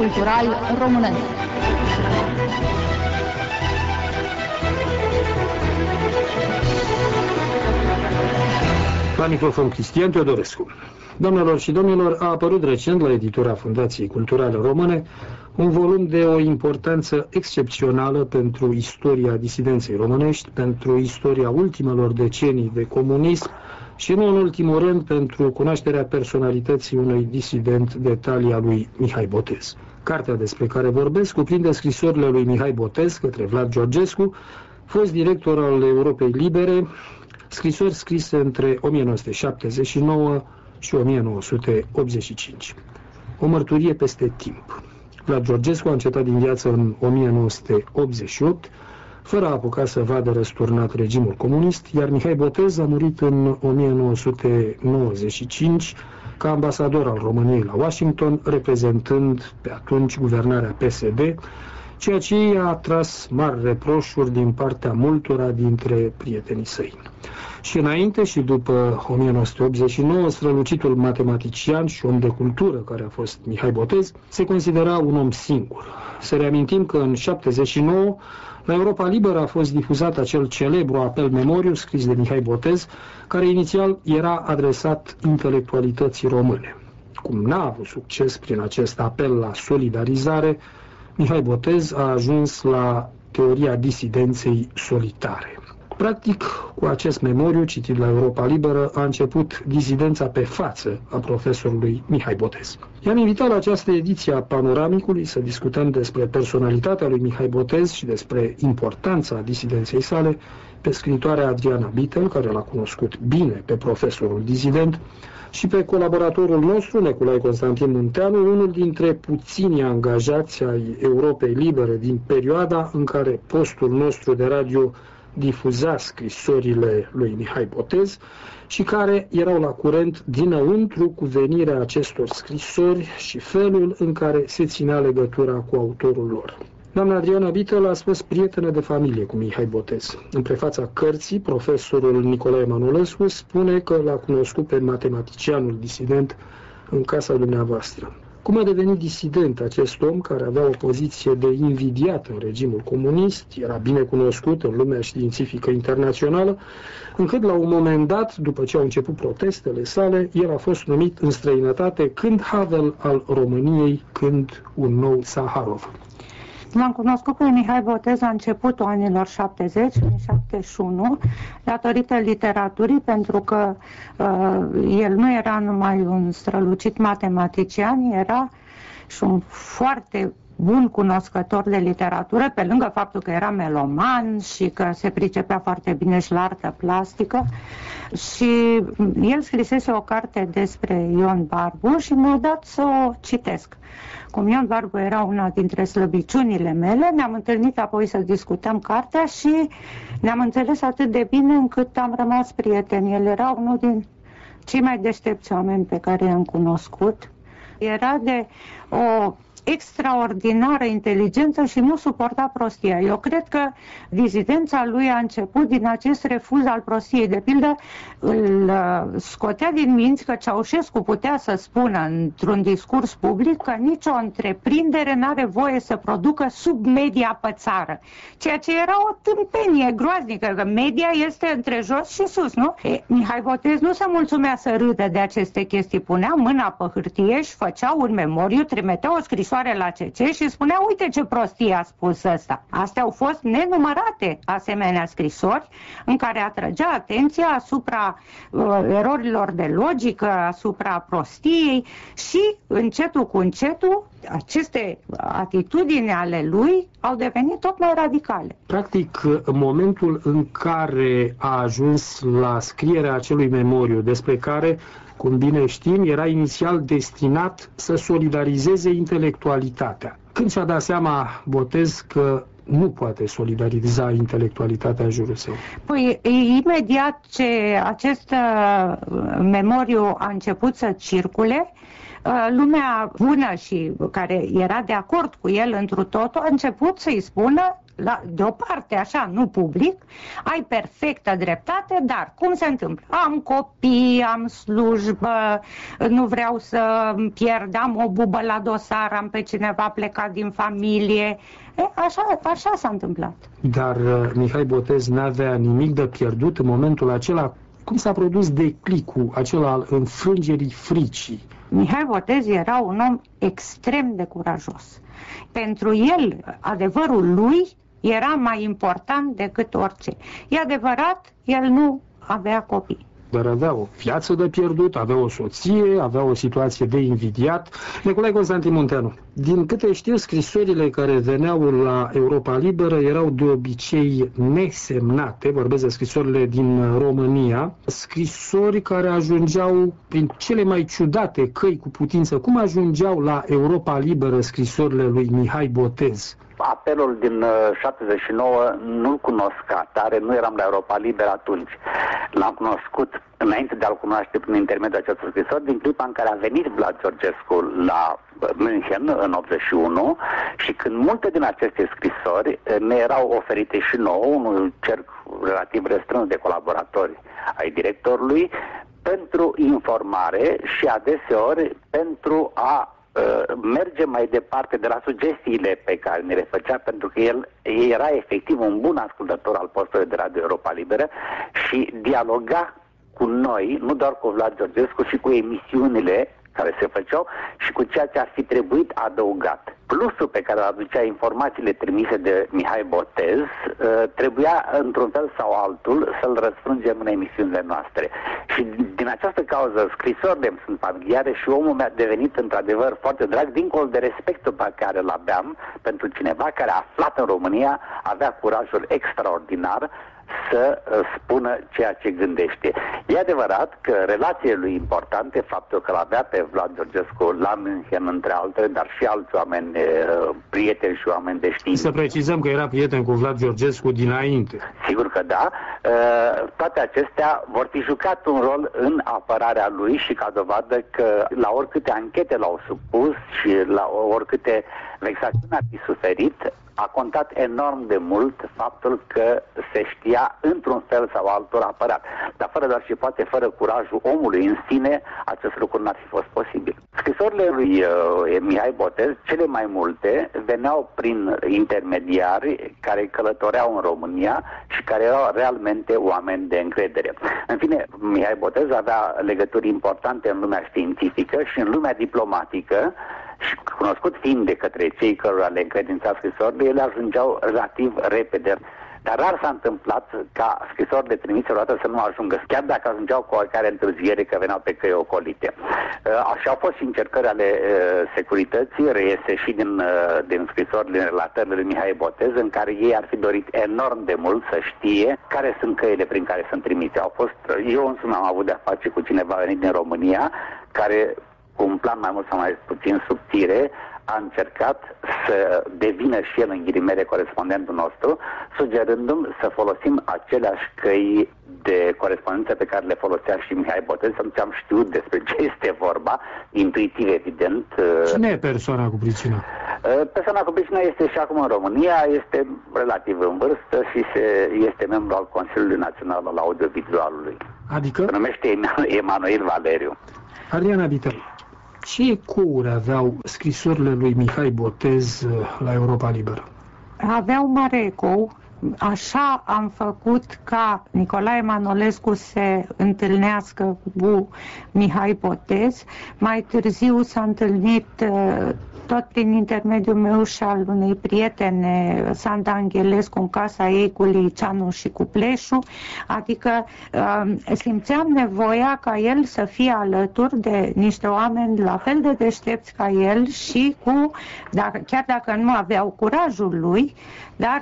cultural românesc. La microfon Cristian Teodorescu. Doamnelor și domnilor, a apărut recent la editura Fundației Culturale Române un volum de o importanță excepțională pentru istoria disidenței românești, pentru istoria ultimelor decenii de comunism și, nu în ultimul rând, pentru cunoașterea personalității unui disident de talia lui Mihai Botez. Cartea despre care vorbesc cuprinde scrisorile lui Mihai Botez către Vlad Georgescu, fost director al Europei Libere, scrisori scrise între 1979 și 1985. O mărturie peste timp. Vlad Georgescu a încetat din viață în 1988, fără a apuca să vadă răsturnat regimul comunist, iar Mihai Botez a murit în 1995 ca ambasador al României la Washington, reprezentând pe atunci guvernarea PSD, ceea ce i-a atras mari reproșuri din partea multora dintre prietenii săi. Și înainte și după 1989, strălucitul matematician și om de cultură care a fost Mihai Botez se considera un om singur. Să reamintim că în 1979, la Europa Liberă a fost difuzat acel celebru apel memoriu scris de Mihai Botez, care inițial era adresat intelectualității române. Cum n-a avut succes prin acest apel la solidarizare, Mihai Botez a ajuns la teoria disidenței solitare. Practic, cu acest memoriu citit la Europa Liberă, a început dizidența pe față a profesorului Mihai Botez. I-am invitat la această ediție a Panoramicului să discutăm despre personalitatea lui Mihai Botez și despre importanța disidenței sale pe scriitoarea Adriana Bitel, care l-a cunoscut bine pe profesorul dizident, și pe colaboratorul nostru, Nicolae Constantin Munteanu, unul dintre puținii angajați ai Europei Libere din perioada în care postul nostru de radio difuza scrisorile lui Mihai Botez și care erau la curent dinăuntru cu venirea acestor scrisori și felul în care se ținea legătura cu autorul lor. Doamna Adriana Bitel a fost prietenă de familie cu Mihai Botez. În prefața cărții, profesorul Nicolae Manolescu spune că l-a cunoscut pe matematicianul disident în casa dumneavoastră. Cum a devenit disident acest om care avea o poziție de invidiat în regimul comunist, era bine cunoscut în lumea științifică internațională, încât la un moment dat, după ce au început protestele sale, el a fost numit în străinătate când Havel al României, când un nou Saharov. L-am cunoscut pe Mihai Botez la începutul anilor 70, în 71, datorită literaturii, pentru că el nu era numai un strălucit matematician, era și un foarte bun cunoscător de literatură, pe lângă faptul că era meloman și că se pricepea foarte bine și la artă plastică. Și el scrisese o carte despre Ion Barbu și mi-a dat să o citesc. Cum Ion Barbu era una dintre slăbiciunile mele, ne-am întâlnit apoi să discutăm cartea și ne-am înțeles atât de bine încât am rămas prieteni. El era unul din cei mai deștepți oameni pe care i-am cunoscut. Era de o extraordinară inteligență și nu suporta prostia. Eu cred că dizidența lui a început din acest refuz al prostiei. De pildă, îl scotea din minți că Ceaușescu putea să spună într-un discurs public că nicio întreprindere n-are voie să producă sub media pe țară. Ceea ce era o tâmpenie groaznică, că media este între jos și sus, nu? Mihai Botez nu se mulțumea să râdă de aceste chestii. Punea mâna pe hârtie și făcea un memoriu, trimitea o scrisoare la CC și spunea, uite ce prostie a spus ăsta. Astea au fost nenumărate asemenea scrisori în care atrăgea atenția asupra erorilor de logică, asupra prostiei și încetul cu încetul aceste atitudini ale lui au devenit tot mai radicale. Practic, în momentul în care a ajuns la scrierea acelui memoriu, despre care, cum bine știm, era inițial destinat să solidarizeze intelectualitatea. Când și-a dat seama Botez că nu poate solidariza intelectualitatea în jurul său? Păi, imediat ce acest memoriu a început să circule, lumea bună și care era de acord cu el întru totul a început să-i spună de o parte așa, nu public, ai perfectă dreptate, dar cum se întâmplă? Am copii, am slujbă, nu vreau să pierd, am o bubă la dosar, am pe cineva plecat din familie. Așa s-a întâmplat. Dar Mihai Botez n-avea nimic de pierdut în momentul acela. Cum s-a produs declicul acela al înfrângerii fricii? Mihai Botez era un om extrem de curajos. Pentru el, adevărul lui era mai important decât orice. E adevărat, el nu avea copii. Dar avea o viață de pierdut, avea o soție, avea o situație de invidiat. Nicolae Constantin Munteanu, din câte știu, scrisorile care veneau la Europa Liberă erau de obicei nesemnate, vorbesc de scrisorile din România, scrisori care ajungeau prin cele mai ciudate căi cu putință. Cum ajungeau la Europa Liberă scrisorile lui Mihai Botez? Apelul din 79 nu-l cunosc ca tare, nu eram la Europa Liberă atunci. L-am cunoscut înainte de a-l cunoaște prin intermediul acestor scrisori, din clipa în care a venit Vlad Georgescu la München în 81 și când multe din aceste scrisori ne erau oferite și nouă, unul cerc relativ restrâns de colaboratori ai directorului, pentru informare și adeseori pentru a merge mai departe de la sugestiile pe care ne le făcea, pentru că el era efectiv un bun ascultător al postului de Radio Europa Liberă și dialoga cu noi, nu doar cu Vlad Georgescu, și cu emisiunile care se făceau și cu ceea ce ar fi trebuit adăugat. Plusul pe care îl aducea informațiile trimise de Mihai Botez trebuia într-un fel sau altul să-l răsfrângem în emisiunile noastre. Și din această cauză scrisorile îmi sunt familiare și omul mi-a devenit într-adevăr foarte drag, dincolo de respectul pe care îl aveam pentru cineva care, aflat în România, avea curajul extraordinar să spună ceea ce gândește. E adevărat că relațiile lui importante, faptul că l-avea pe Vlad Georgescu la München, între altele, dar și alți oameni, prieteni și oameni de știință. Să precizăm că era prieten cu Vlad Georgescu dinainte. Sigur că da. Toate acestea vor fi jucat un rol în apărarea lui și ca dovadă că la oricâte anchete l-au supus și la oricâte vexațiuni ar fi suferit, a contat enorm de mult faptul că se știa într-un fel sau altul apărat. Dar fără doar și poate, fără curajul omului în sine, acest lucru n-ar fi fost posibil. Scrisorile lui Mihai Botez, cele mai multe, veneau prin intermediari care călătoreau în România și care erau realmente oameni de încredere. În fine, Mihai Botez avea legături importante în lumea științifică și în lumea diplomatică, și cunoscut fiind de către cei cărora le încredința scrisorile, ele ajungeau relativ repede. Dar rar s-a întâmplat ca scrisorile trimise odată să nu ajungă, chiar dacă ajungeau cu oricare întârziere, că veneau pe căi ocolite. Așa au fost și încercări ale securității, reiese și din scrisorile, din relatările lui Mihai Botez, în care ei ar fi dorit enorm de mult să știe care sunt căile prin care sunt trimise. Eu însumi am avut de-a face cu cineva venit din România, care, cu un plan mai mult sau mai puțin subțire, a încercat să devină și el, în ghilimele, corespondentul nostru, sugerându-mi să folosim aceleași căi de corespondență pe care le folosea și Mihai Botez, atunci am știut despre ce este vorba, intuitiv, evident. Cine e persoana cu pricina? Persoana cu pricina este și acum în România, este relativ în vârstă și este membru al Consiliului Național al Audiovizualului. Adică? Se numește Emanuel Valeriu. Adriana Bitel, ce ecouri aveau scrisorile lui Mihai Botez la Europa Liberă? Aveau mare ecou. Așa am făcut ca Nicolae Manolescu se întâlnească cu Mihai Botez. Mai târziu s-a întâlnit tot prin intermediul meu și al unei prietene, Sanda Anghelescu, în casa ei cu Liceanu și cu Pleșu, adică simțeam nevoia ca el să fie alături de niște oameni la fel de deștepți ca el și chiar dacă nu aveau curajul lui, dar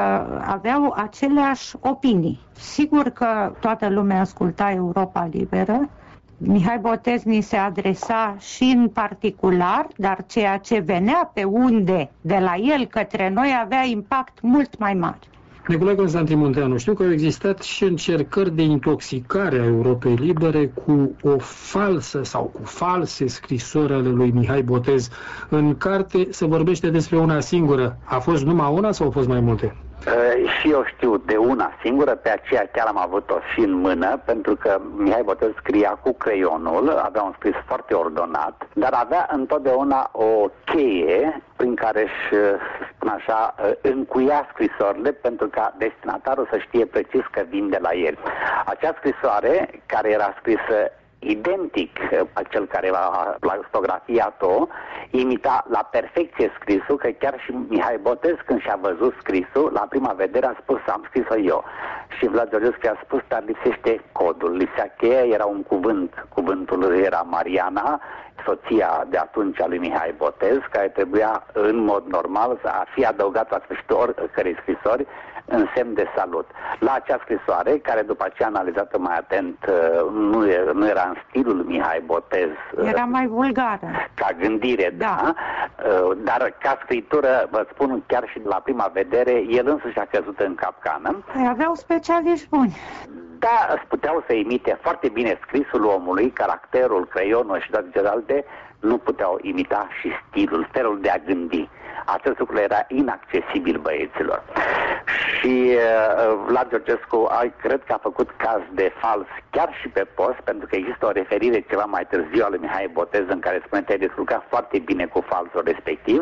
aveau aceleași opinii. Sigur că toată lumea asculta Europa Liberă. Mihai Botez ni se adresa și în particular, dar ceea ce venea pe unde de la el către noi avea impact mult mai mare. Nicolae Constantin Munteanu, știu că au existat și încercări de intoxicare a Europei Libere cu o falsă sau cu false scrisori ale lui Mihai Botez. În carte se vorbește despre una singură. A fost numai una sau au fost mai multe? Și eu știu de una singură, pe aceea chiar am avut-o și în mână, pentru că Mihai Botez scria cu creionul, avea un scris foarte ordonat, dar avea întotdeauna o cheie prin care își, spun așa, încuia scrisorile pentru ca destinatarul să știe precis că vin de la el. Acea scrisoare, care era scrisă identic cel care a plastografiat-o, imita la perfecție scrisul, că chiar și Mihai Botez, când și-a văzut scrisul, la prima vedere a spus, am scris-o eu. Și Vlad Georgescu a spus, dar lipsește codul, lipsea cheia, era un cuvânt, cuvântul era Mariana, soția de atunci a lui Mihai Botez, care trebuia în mod normal să fie adăugat la sfârșitul oricărei scrisori în semn de salut. La acea scrisoare, care după aceea analizată mai atent, nu era în stilul Mihai Botez. Era mai vulgară. Ca gândire, da. Dar ca scritură, vă spun, chiar și la prima vedere, el însuși a căzut în capcană. Aveau specialiști buni. Da, puteau să imite foarte bine scrisul omului, caracterul, creionul și toate celelalte, nu puteau imita și stilul, felul de a gândi. Acest lucru era inaccesibil băieților. Și Vlad Georgescu, cred că a făcut caz de fals chiar și pe post, pentru că există o referire ceva mai târziu a lui Mihai Botez în care spune că te-ai descurcat foarte bine cu falsul respectiv.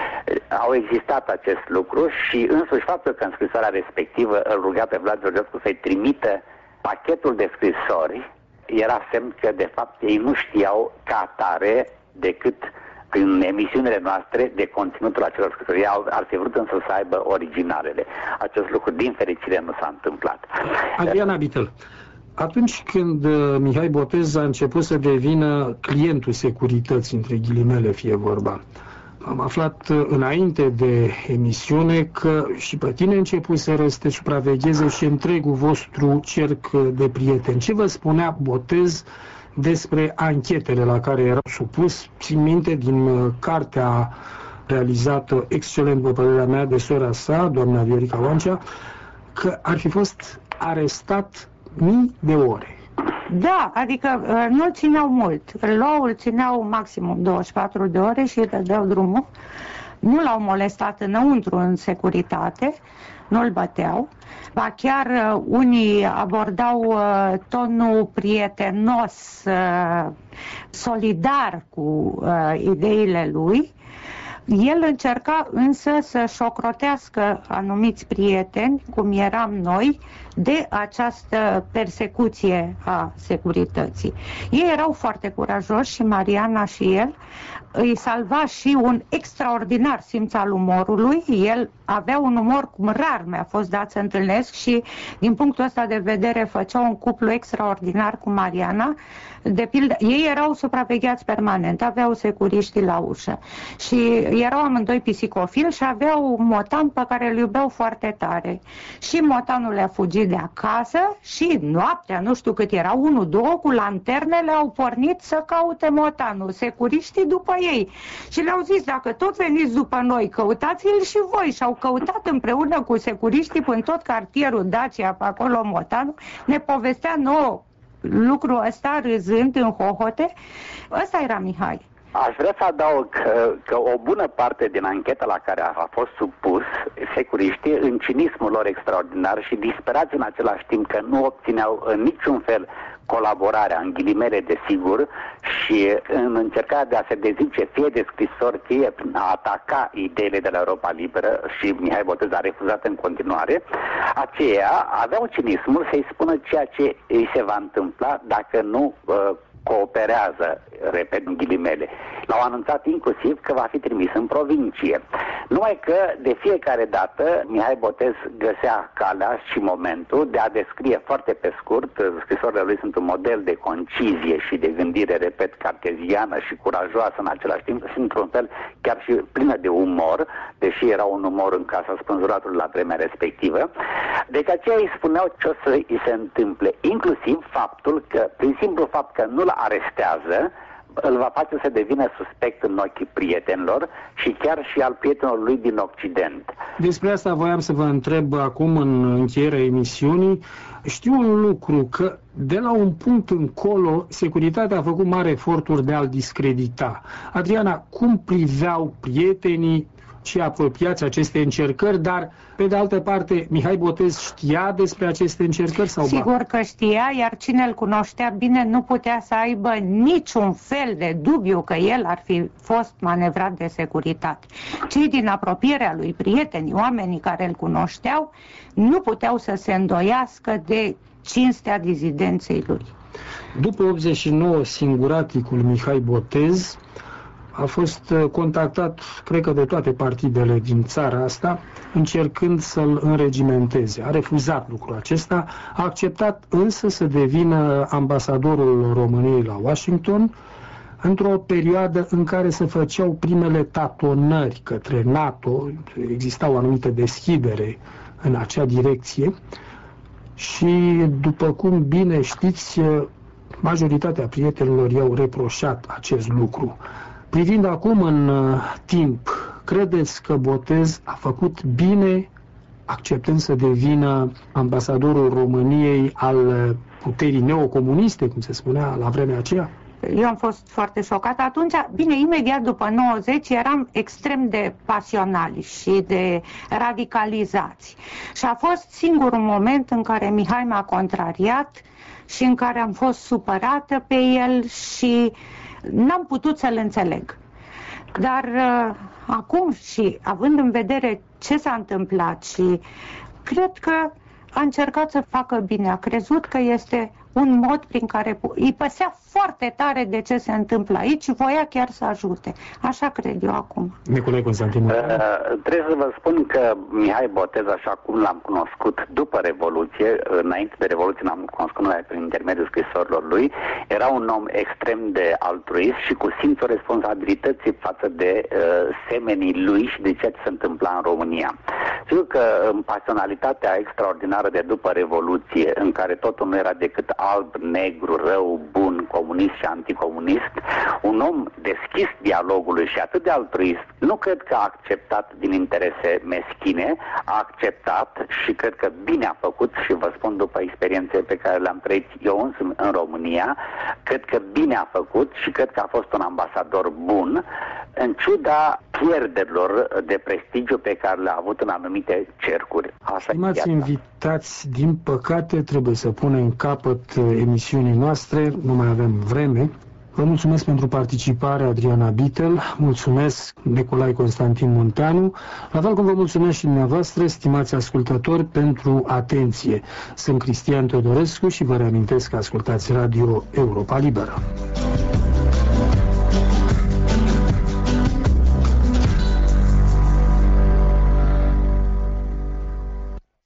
Au existat acest lucru și însuși faptul că în scrisoarea respectivă îl ruga pe Vlad Georgescu să-i trimită pachetul de scrisori era semn că de fapt ei nu știau ca atare decât în emisiunile noastre de conținutul acelor scrisori. Ar fi vrut însă să aibă originalele. Acest lucru, din fericire, nu s-a întâmplat. Adriana Bitel, atunci când Mihai Botez a început să devină clientul securității, între ghilimele fie vorba, am aflat înainte de emisiune că și pe tine începuseră să te supravegheze și întregul vostru cerc de prieteni. Ce vă spunea Botez despre anchetele la care era supus? Țin minte din cartea realizată excelent, după părerea mea, de sora sa, doamna Viorica Oancea, că ar fi fost arestat mii de ore. Da, adică nu-l țineau mult. Îl țineau maximum 24 de ore și îi dădeau drumul. Nu l-au molestat înăuntru în securitate, nu-l băteau. Ba chiar unii abordau tonul prietenos, solidar cu ideile lui. El încerca însă să-și ocrotească anumiți prieteni, cum eram noi, de această persecuție a securității. Ei erau foarte curajoși și Mariana și el. Îi salva și un extraordinar simț al umorului. El avea un umor cum rar mi-a fost dat să întâlnesc și din punctul ăsta de vedere făcea un cuplu extraordinar cu Mariana. De pildă, ei erau supravegheați permanent, aveau securiștii la ușă și erau amândoi pisicofili și aveau un motan pe care îl iubeau foarte tare. Și motanul le-a fugit de acasă și noaptea, nu știu cât era, 1-2, cu lanternele au pornit să caute motanul, securiștii după ei. Și le-au zis, dacă tot veniți după noi, căutați-l și voi. Și au căutat împreună cu securiștii până tot cartierul Dacia, pe acolo motanul. Ne povestea nouă lucrul ăsta, râzând în hohote. Ăsta era Mihai. Aș vrea să adaug că o bună parte din ancheta la care a fost supus securiștii, în cinismul lor extraordinar și disperați în același timp că nu obțineau în niciun fel colaborarea, în ghilimele desigur, și în încercarea de a se dezice fie de scrisori, fie prin a ataca ideile de la Europa Liberă, și Mihai Botez a refuzat în continuare, aceia aveau cinismul să-i spună ceea ce îi se va întâmpla dacă nu cooperează, repet în ghilimele. L-au anunțat inclusiv că va fi trimis în provincie. Numai că de fiecare dată Mihai Botez găsea calea și momentul de a descrie foarte pe scurt. Scrisorile lui sunt un model de concizie și de gândire, repet, carteziană și curajoasă în același timp, și într-un fel chiar și plină de umor, deși era un umor în casa spânzuratului la vremea respectivă. Deci aceia îi spuneau ce o să îi se întâmple, inclusiv faptul că, prin simplu fapt că nu-l arestează, îl va face să devină suspect în ochii prietenilor și chiar și al prietenilor lui din Occident. Despre asta voiam să vă întreb acum în încheierea emisiunii. Știu un lucru, că de la un punct încolo securitatea a făcut mari eforturi de a-l discredita. Adriana, cum priveau prietenii cei apropiați aceste încercări, dar pe de altă parte Mihai Botez știa despre aceste încercări sau Sigur că știa, iar cine îl cunoștea bine nu putea să aibă niciun fel de dubiu că el ar fi fost manevrat de securitate. Cei din apropierea lui, prietenii, oamenii care îl cunoșteau, nu puteau să se îndoiască de cinstea dizidenței lui. După 89, singuraticul Mihai Botez a fost contactat, cred că de toate partidele din țara asta, încercând să-l înregimenteze. A refuzat lucrul acesta, a acceptat însă să devină ambasadorul României la Washington, într-o perioadă în care se făceau primele tatonări către NATO, exista o anumită deschidere în acea direcție și, după cum bine știți, majoritatea prietenilor i-au reproșat acest lucru. Privind acum în timp, credeți că Botez a făcut bine acceptând să devină ambasadorul României al puterii neocomuniste, cum se spunea la vremea aceea? Eu am fost foarte șocată atunci. Bine, imediat după 90 eram extrem de pasionali și de radicalizați. Și a fost singurul moment în care Mihai m-a contrariat și în care am fost supărată pe el și n-am putut să-l înțeleg. Dar acum și având în vedere ce s-a întâmplat și cred că a încercat să facă bine, a crezut că este un mod prin care îi păsea foarte tare de ce se întâmplă aici și voia chiar să ajute. Așa cred eu acum. Nicolae Constantin. Trebuie să vă spun că Mihai Botez, așa cum l-am cunoscut după Revoluție, înainte de Revoluție l-am cunoscut numai prin intermediul scrisorilor lui, era un om extrem de altruist și cu simțul responsabilității față de semenii lui și de ceea ce se întâmpla în România. Sigur că în pasionalitatea extraordinară de după Revoluție, în care totul nu era decât alb, negru, rău, bun, comunist și anticomunist, un om deschis dialogului și atât de altruist, nu cred că a acceptat din interese meschine, a acceptat și cred că bine a făcut și vă spun după experiențele pe care le-am trăit eu însumi în România, cred că bine a făcut și cred că a fost un ambasador bun, în ciuda pierderilor de prestigiu pe care le-a avut în anumite cercuri. Stimați invitați, din păcate trebuie să punem capăt emisiunii noastre, nu mai avem vreme. Vă mulțumesc pentru participare, Adriana Bitel, mulțumesc Nicolae Constantin Munteanu, la fel cum vă mulțumesc și dumneavoastră, stimați ascultători, pentru atenție. Sunt Cristian Teodorescu și vă reamintesc că ascultați Radio Europa Liberă.